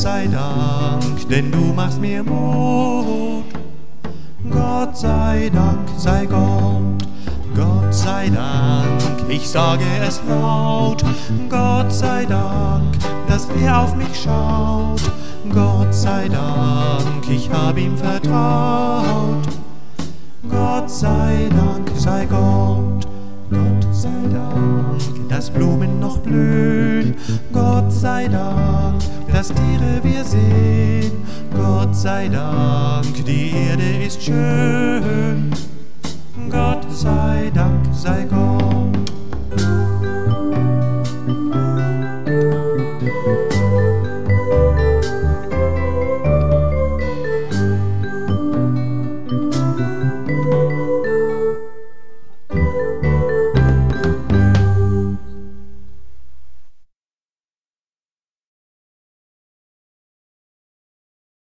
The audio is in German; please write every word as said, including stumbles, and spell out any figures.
sei Dank, denn du machst mir Mut. Gott sei Dank, sei Gott, Gott sei Dank, ich sage es laut. Gott sei Dank, dass er auf mich schaut. Gott sei Dank, ich hab ihm vertraut. Gott sei Dank, sei Gott, Gott sei Dank, dass Blumen noch blühen. Gott sei Dank, dass Tiere wir sehen. Gott sei Dank, die Erde ist schön. Gott sei Dank, sei Gott.